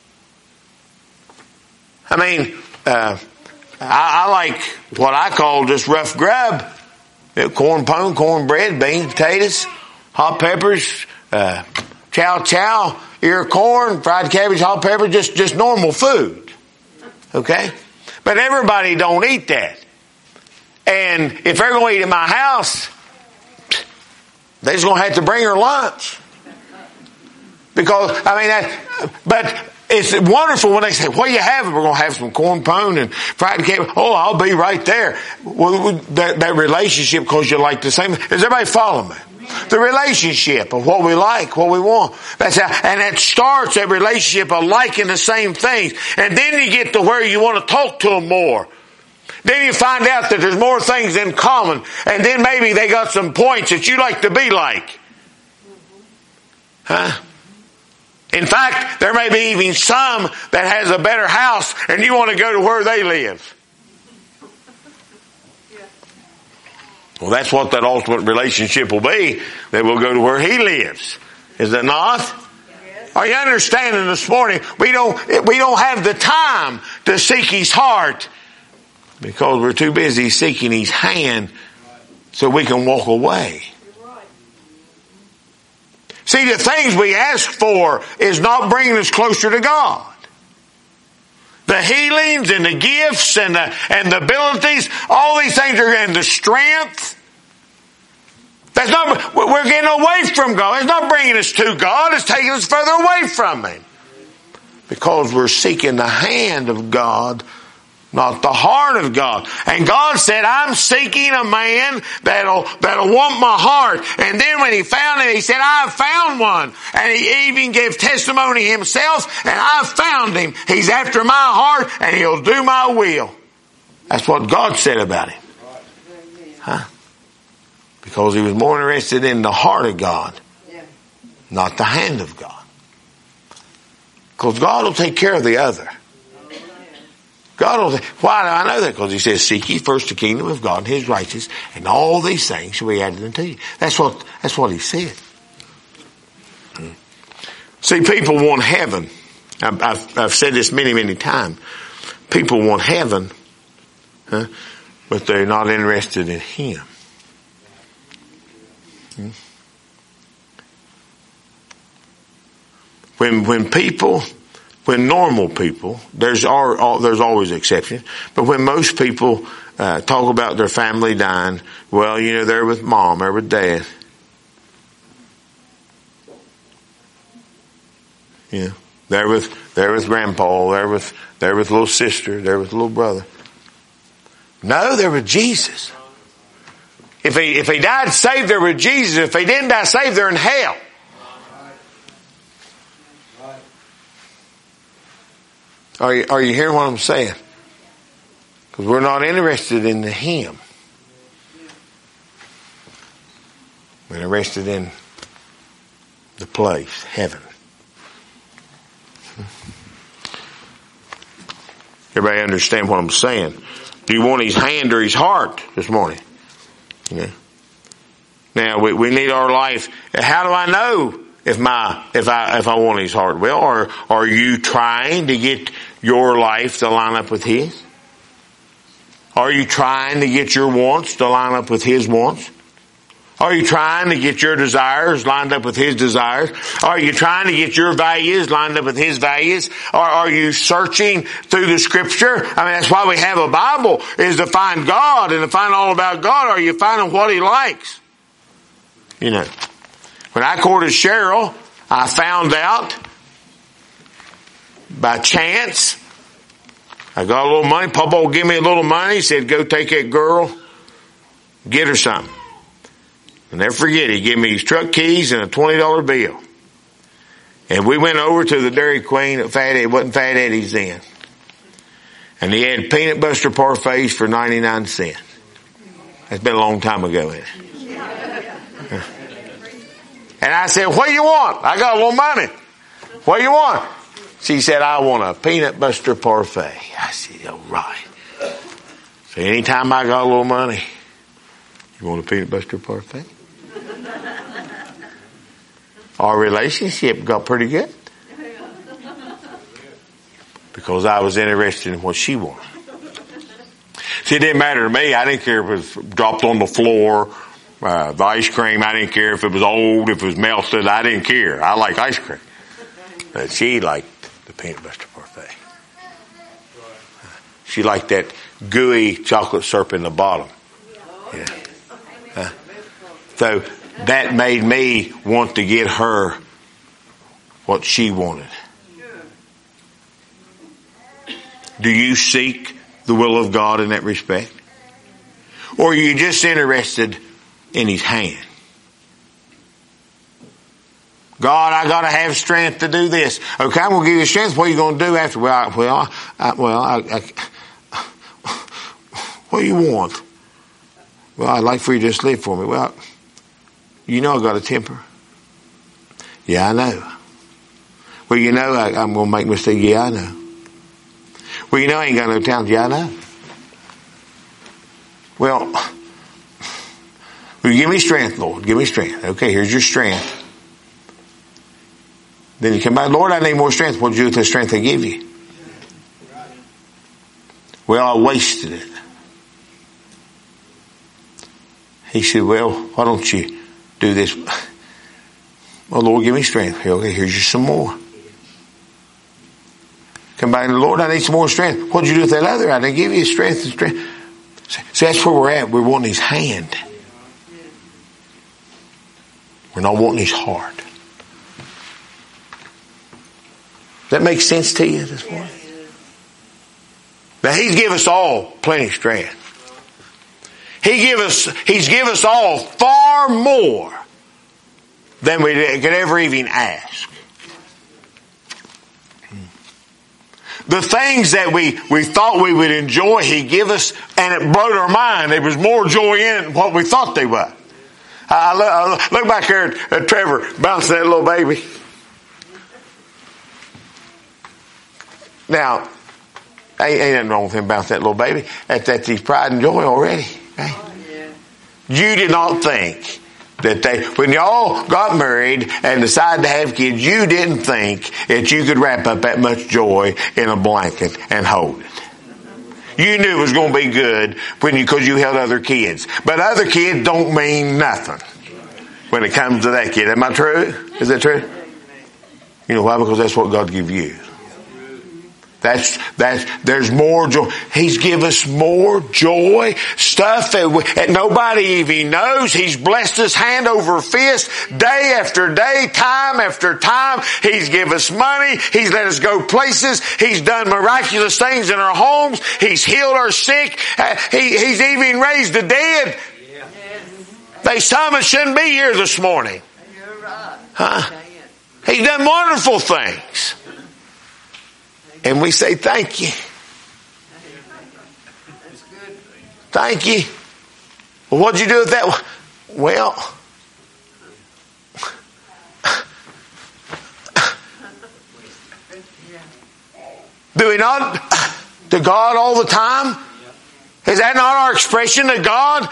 I mean, I like what I call just rough grub. Corn pone, cornbread, beans, potatoes, hot peppers, chow, ear of corn, fried cabbage, hot pepper, just normal food. Okay? But everybody don't eat that. And if they're going to eat at my house, they're just going to have to bring her lunch. Because, but it's wonderful when they say, what do you have? We're going to have some corn pone and fried cabbage. Oh, I'll be right there. Well, that relationship, because you like the same. Does everybody follow me? The relationship of what we like, what we want. That's how, and it starts that relationship of liking the same things. And then you get to where you want to talk to them more. Then you find out that there's more things in common. And then maybe they got some points that you like to be like. Huh? In fact, there may be even some that has a better house and you want to go to where they live. Well, that's what that ultimate relationship will be, that we'll go to where He lives. Is it not? Yes. Are you understanding this morning? We don't have the time to seek His heart because we're too busy seeking His hand so we can walk away. See, the things we ask for is not bringing us closer to God. The healings and the gifts and the abilities, all these things are in the strength. That's not, we're getting away from God. It's not bringing us to God. It's taking us further away from Him. Because we're seeking the hand of God, not the heart of God. And God said, I'm seeking a man that'll want my heart. And then when He found it, He said, I've found one. And He even gave testimony Himself, and I've found him. He's after my heart, and he'll do my will. That's what God said about him. Huh? Because He was more interested in the heart of God, not the hand of God. Because God will take care of the other. God will, why do I know that? Because He says, seek ye first the kingdom of God and His righteousness, and all these things shall be added unto you. That's what He said. See, people want heaven. I've said this many, many times. People want heaven, but they're not interested in Him. When normal people, there's always exceptions, but when most people talk about their family dying, well, they're with mom, they're with dad. They're with grandpa, they're with little sister, they're with little brother. No, they're with Jesus. If he died saved, they're with Jesus. If he didn't die saved, they're in hell. Are you hearing what I'm saying? Because we're not interested in Him. We're interested in the place, heaven. Everybody understand what I'm saying? Do you want His hand or His heart this morning? Now we need our life. How do I know if I want His heart? Well, are you trying to get your life to line up with His? Are you trying to get your wants to line up with His wants? Are you trying to get your desires lined up with His desires? Are you trying to get your values lined up with His values? Or are you searching through the Scripture? I mean, that's why we have a Bible, is to find God and to find all about God. Are you finding what He likes? When I courted Cheryl, I found out by chance. I got a little money. Papa gave me a little money. He said, go take that girl, get her something. I'll never forget, he gave me his truck keys and a $20 bill. And we went over to the Dairy Queen at it wasn't Fat Eddie's then. And he had peanut butter parfaits for 99 cents. That's been a long time ago, isn't it? And I said, what do you want? I got a little money. What do you want? She said, I want a peanut butter parfait. I said, all right. So anytime I got a little money, you want a peanut butter parfait? Our relationship got pretty good. Because I was interested in what she wanted. See, it didn't matter to me. I didn't care if it was dropped on the floor, the ice cream. I didn't care if it was old, if it was melted. I didn't care. I like ice cream. But she liked the peanut butter parfait. She liked that gooey chocolate syrup in the bottom. Yeah. So that made me want to get her what she wanted. Do you seek the will of God in that respect? Or are you just interested in His hand? God, I got to have strength to do this. Okay, I'm going to give you strength. What are you going to do after? What do you want? Well, I'd like for you to just live for me. Well, I got a temper. Yeah, I know. Well, you know, I'm going to make a mistake. Yeah, I know. Well, you know, I ain't got no talent. Yeah, I know. Well, give me strength, Lord. Give me strength. Okay, here's your strength. Then you come back, Lord, I need more strength. What did you do with the strength I give you? Well, I wasted it. He said, well, why don't you do this? Well, Lord, give me strength. Okay, here's you some more. Come back and Lord, I need some more strength. What did you do with that other? I didn't give you strength and strength. See, that's where we're at. We're wanting his hand. We're not wanting his heart. That makes sense to you this morning? Now he's given us all plenty of strength. He's given us all far more than we could ever even ask. The things that we thought we would enjoy, he gave us, and it blowed our mind. There was more joy in it than what we thought they were. I look back there at Trevor bouncing that little baby. Now, ain't nothing wrong with him bouncing that little baby. That's his pride and joy already. Right? You did not think that when y'all got married and decided to have kids, you didn't think that you could wrap up that much joy in a blanket and hold it. You knew it was going to be good because you held other kids. But other kids don't mean nothing when it comes to that kid. Am I true? Is that true? You know why? Because that's what God gave you. There's more joy. He's given us more joy. Stuff that nobody even knows. He's blessed us hand over fist, day after day, time after time. He's given us money. He's let us go places. He's done miraculous things in our homes. He's healed our sick. He's even raised the dead. Some shouldn't be here this morning. Huh? He's done wonderful things. And we say, thank you. Thank you. Well, what'd you do with that? Well, do we not to God all the time? Is that not our expression to God?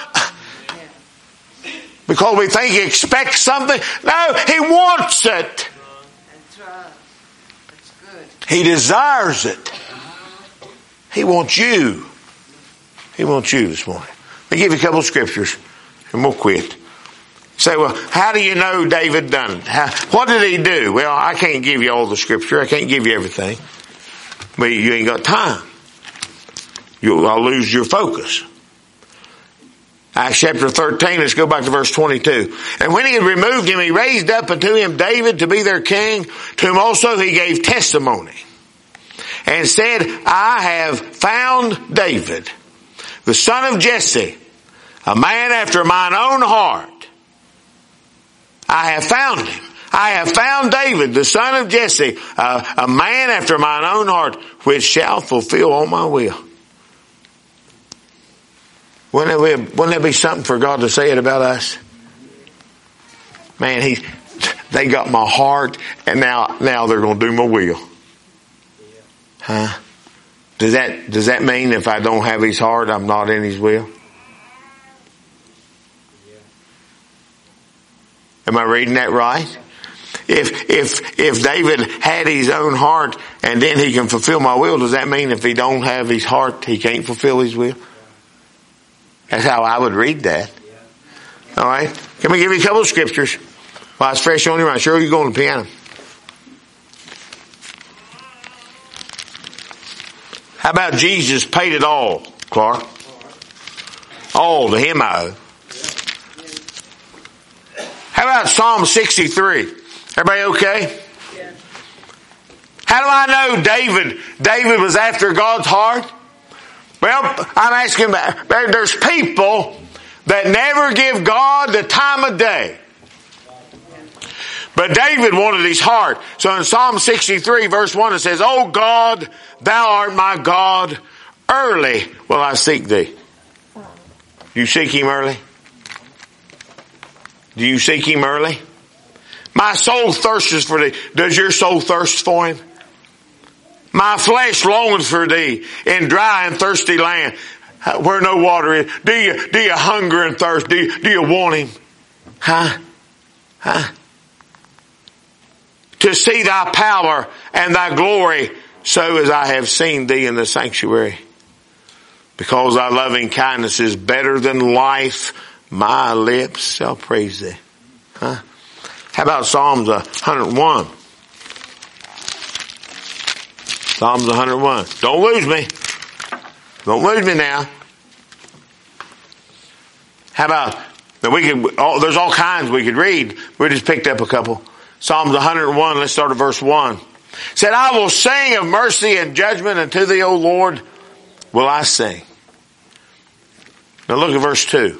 Because we think He expects something? No, He wants it. He desires it. He wants you. He wants you this morning. Let me give you a couple of scriptures and we'll quit. Say, well, how do you know David done it? What did he do? Well, I can't give you all the scripture. I can't give you everything. But you ain't got time. I'll lose your focus. Acts chapter 13, let's go back to verse 22. And when he had removed him, he raised up unto him David to be their king, to whom also he gave testimony, and said, I have found David, the son of Jesse, a man after mine own heart. I have found him. I have found David, the son of Jesse, a man after mine own heart, which shall fulfill all my will. Wouldn't that be something for God to say it about us? Man, they got my heart, and now they're going to do my will. Huh? Does that mean if I don't have His heart, I'm not in His will? Am I reading that right? If David had his own heart and then he can fulfill my will, does that mean if he don't have his heart, he can't fulfill his will? That's how I would read that. All right. Can we give you a couple of scriptures while it's fresh on your mind? Sure, you go on the piano. How about Jesus paid it all, Clark? All to Him I owe. How about Psalm 63? Everybody okay? Yeah. How do I know David was after God's heart? Well, I'm asking, there's people that never give God the time of day. But David wanted his heart. So in Psalm 63 verse 1 it says, O God, Thou art my God, early will I seek Thee. You seek Him early? Do you seek Him early? My soul thirsts for thee. Does your soul thirst for him? My flesh longs for thee in dry and thirsty land where no water is. Do you hunger and thirst? Do you want him? Huh? To see thy power and thy glory, so as I have seen thee in the sanctuary. Because thy loving kindness is better than life, my lips shall praise thee. Huh? How about Psalms 101? Psalms 101. Don't lose me. Don't lose me now. How about, there's all kinds we could read. We just picked up a couple. Psalms 101, let's start at verse 1. It said, I will sing of mercy and judgment unto thee, O Lord, will I sing. Now look at verse 2.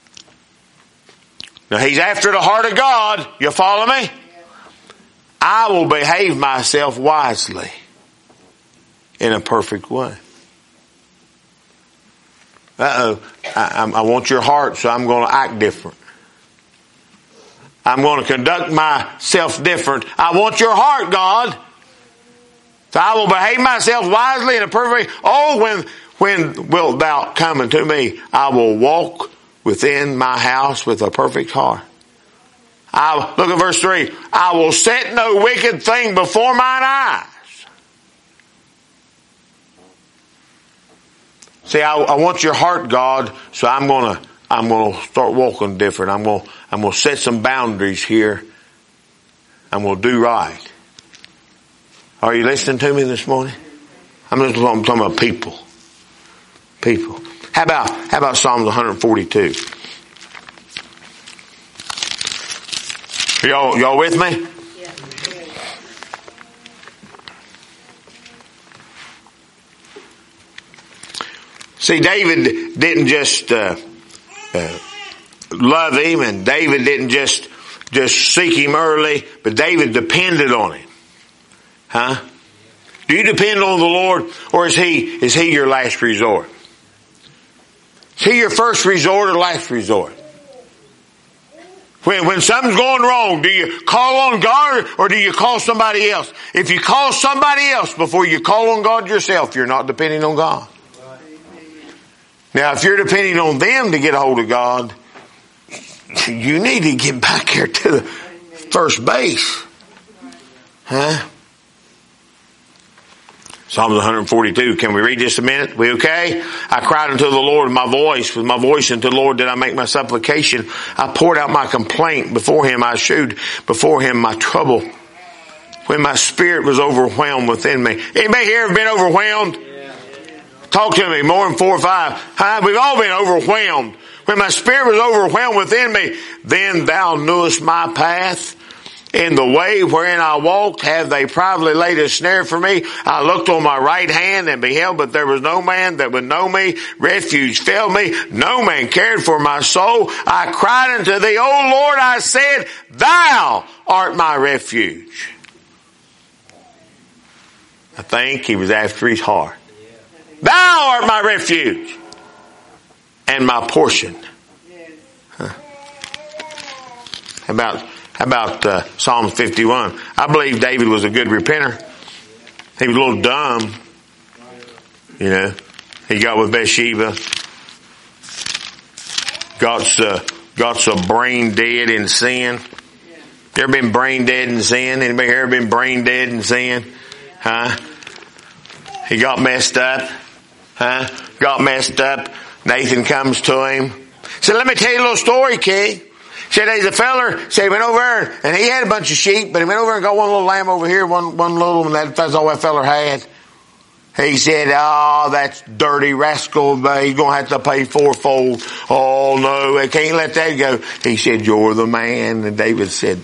Now he's after the heart of God. You follow me? I will behave myself wisely in a perfect way. I want your heart, so I'm going to act different. I'm going to conduct myself different. I want your heart, God. So I will behave myself wisely in a perfect way. Oh, when wilt thou come unto me? I will walk within my house with a perfect heart. Look at verse 3. I will set no wicked thing before mine eyes. See, I want your heart, God, so I'm gonna start walking different. I'm gonna set some boundaries here. I'm gonna do right. Are you listening to me this morning? I'm talking about people. People. How about Psalms 142? Y'all with me? See, David didn't just love him, and David didn't just seek him early, but David depended on him. Huh? Do you depend on the Lord, or is he your last resort? Is he your first resort or last resort? When something's going wrong, do you call on God or do you call somebody else? If you call somebody else before you call on God yourself, you're not depending on God. Now, if you're depending on them to get a hold of God, you need to get back here to the first base. Huh? Psalms 142. Can we read just a minute? We okay? I cried unto the Lord with my voice unto the Lord did I make my supplication. I poured out my complaint before him. I shewed before him my trouble. When my spirit was overwhelmed within me. Anybody here have been overwhelmed? Talk to me. More than 4 or 5. We've all been overwhelmed. When my spirit was overwhelmed within me, then thou knewest my path. In the way wherein I walked, have they privately laid a snare for me. I looked on my right hand and beheld, but there was no man that would know me. Refuge failed me. No man cared for my soul. I cried unto thee, O Lord, I said, thou art my refuge. I think he was after his heart. Thou art my refuge and my portion. Huh. How about Psalm 51? I believe David was a good repenter. He was a little dumb. You know, he got with Bathsheba. Got so brain dead in sin. You ever been brain dead in sin? Anybody here ever been brain dead in sin? Huh? He got messed up. Huh? Got messed up. Nathan comes to him. Said, let me tell you a little story, Kay. Said, there's a feller, said he went over there, and he had a bunch of sheep, but he went over and got one little lamb over here, one little one, that's all that feller had. He said, oh, that's dirty rascal, but he's going to have to pay fourfold. Oh, no, I can't let that go. He said, you're the man. And David said,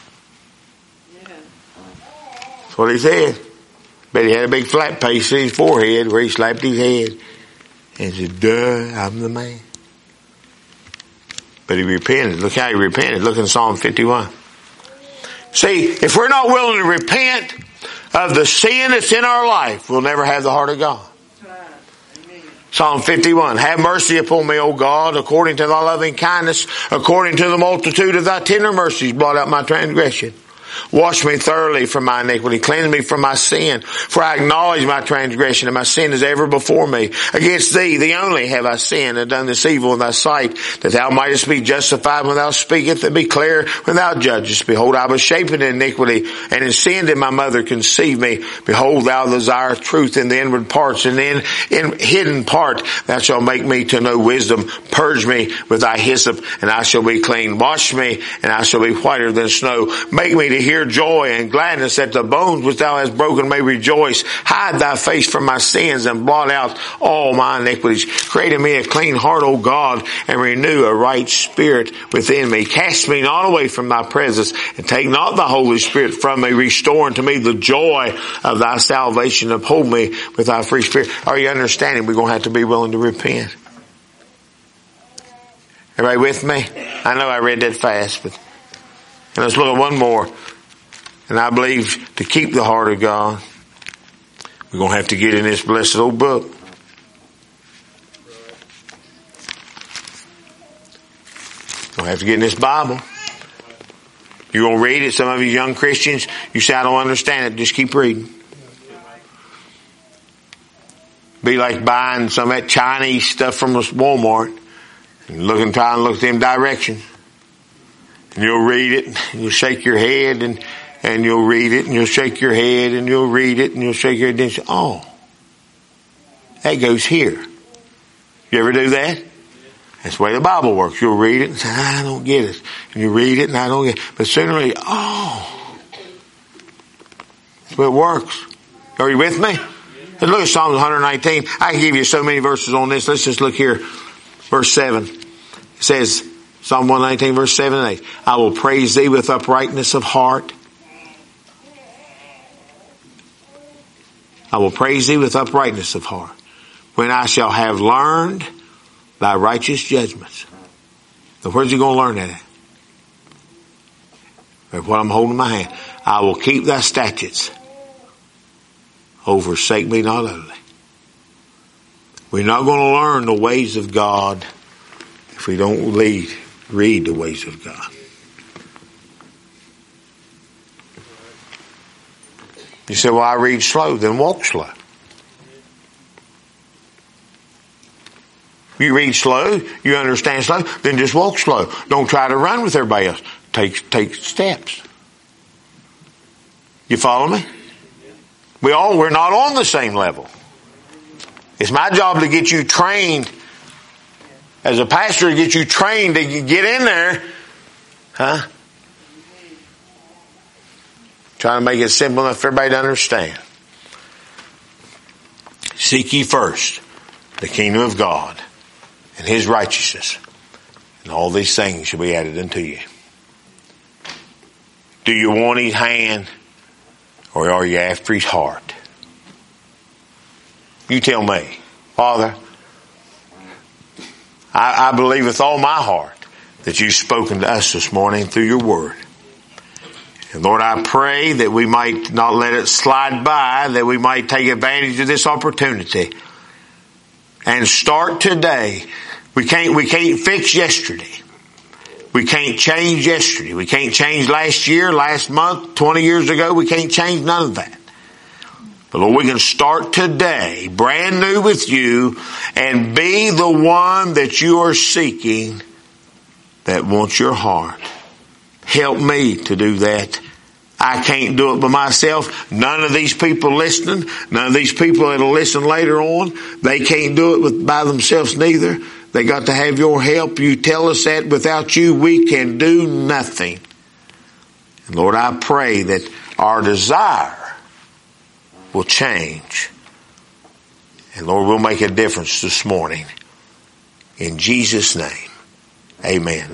that's what he said. But he had a big flat piece in his forehead where he slapped his head. And said, duh, I'm the man. But he repented. Look how he repented. Look in Psalm 51. See, if we're not willing to repent of the sin that's in our life, we'll never have the heart of God. Psalm 51. Have mercy upon me, O God, according to thy loving kindness, according to the multitude of thy tender mercies, blot out my transgression. Wash me thoroughly from my iniquity. Cleanse me from my sin. For I acknowledge my transgression, and my sin is ever before me. Against thee, thee only, have I sinned, and done this evil in thy sight, that thou mightest be justified when thou speakest, and be clear when thou judgest. Behold, I was shapen in iniquity, and in sin did my mother conceive me. Behold, thou desirest truth in the inward parts, and in hidden part thou shalt make me to know wisdom. Purge me with thy hyssop, and I shall be clean. Wash me, and I shall be whiter than snow. Make me to hear joy and gladness, that the bones which thou hast broken may rejoice. Hide thy face from my sins, and blot out all my iniquities. Create in me a clean heart, O God, and renew a right spirit within me. Cast me not away from thy presence, and take not the Holy Spirit from me. Restore unto me the joy of thy salvation. Uphold me with thy free spirit. Are you understanding? We're going to have to be willing to repent. Everybody with me? I know I read that fast, but let's look at one more. And I believe to keep the heart of God, we're going to have to get in this blessed old book. We're going to have to get in this Bible. You're going to read it. Some of you young Christians, you say, I don't understand it. Just keep reading. Be like buying some of that Chinese stuff from Walmart and trying to look at them directions. And you'll read it, and you'll shake your head, and you'll read it, and you'll shake your head, and you'll read it, and you'll shake your head, and you say, oh, that goes here. You ever do that? That's the way the Bible works. You'll read it and say, I don't get it. And you read it, and I don't get it. But sooner or later, oh, that's the way it works. Are you with me? Let's look at Psalms 119. I can give you so many verses on this. Let's just look here. Verse 7. It says, Psalm 119, verse 7 and 8. I will praise thee with uprightness of heart. I will praise thee with uprightness of heart, when I shall have learned thy righteous judgments. Now where's he going to learn that at? That's what I'm holding in my hand. I will keep thy statutes. Oh, forsake me not utterly. We're not going to learn the ways of God if we don't read the ways of God. You say, well, I read slow. Then walk slow. You read slow, you understand slow, then just walk slow. Don't try to run with everybody else. Take steps. You follow me? We're not on the same level. It's my job to get you trained, as a pastor, to get you trained to get in there. Huh? Trying to make it simple enough for everybody to understand. Seek ye first the kingdom of God and his righteousness, and all these things shall be added unto you. Do you want his hand, or are you after his heart? You tell me. Father, I believe with all my heart that you've spoken to us this morning through your word. And Lord, I pray that we might not let it slide by, that we might take advantage of this opportunity and start today. We can't fix yesterday. We can't change yesterday. We can't change last year, last month, 20 years ago. We can't change none of that. But Lord, we can start today, brand new with you, and be the one that you are seeking that wants your heart. Help me to do that. I can't do it by myself. None of these people listening, none of these people that'll listen later on, they can't do it by themselves neither. They got to have your help. You tell us that without you we can do nothing. And Lord, I pray that our desire will change. And Lord, we'll make a difference this morning. In Jesus' name, amen.